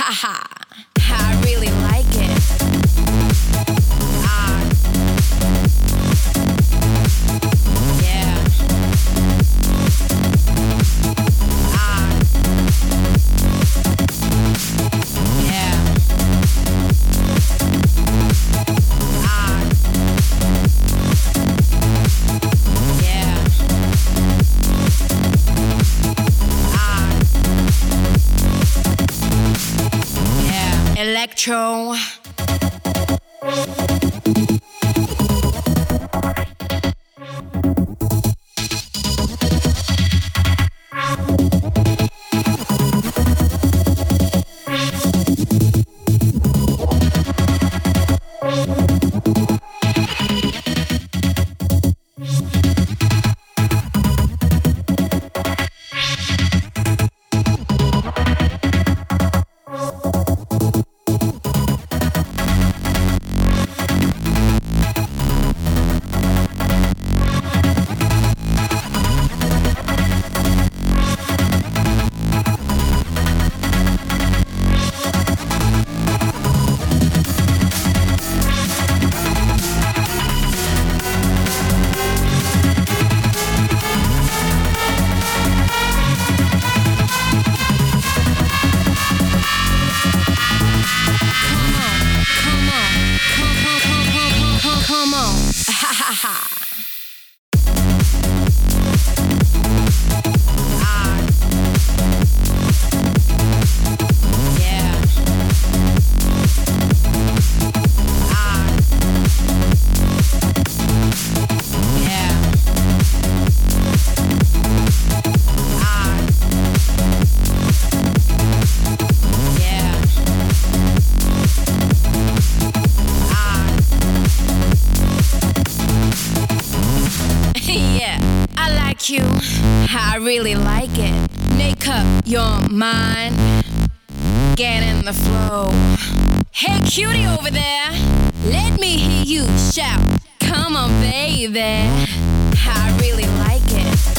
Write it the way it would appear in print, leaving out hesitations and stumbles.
I really like it. Yeah. Yeah. Yeah. Electro. Come on. Ha ha ha. Yeah, I like you. I really like it. Make up your mind. Get in the flow. Hey, cutie over there. Let me hear you shout. Come on, baby. I really like it.